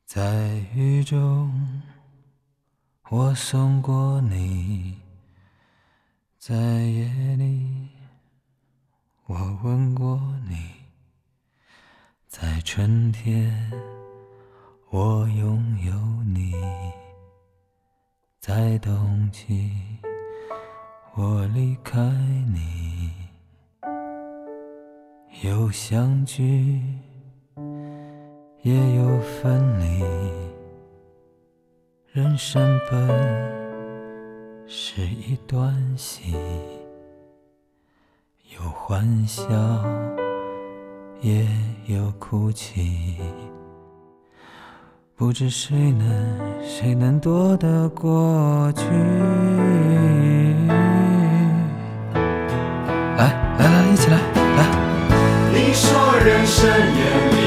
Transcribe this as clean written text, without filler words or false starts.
在雨中我送过你，在夜里我吻过你，在春天我拥有你，在冬季我离开你，有相聚也有分离，人生本是一段戏，有欢笑也有哭泣，不知谁能躲得过去。来，一起来，来。 你说人生眼里